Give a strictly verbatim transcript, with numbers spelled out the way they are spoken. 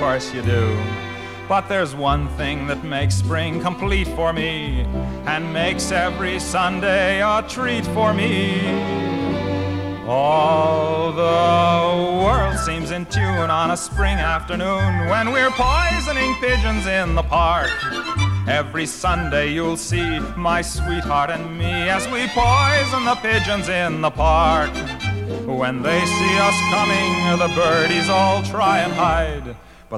course you do. But there's one thing that makes spring complete for me, and makes every Sunday a treat for me. All the world seems in tune on a spring afternoon when we're poisoning pigeons in the park. Every Sunday you'll see my sweetheart and me as we poison the pigeons in the park. When they see us coming, the birdies all try and hide,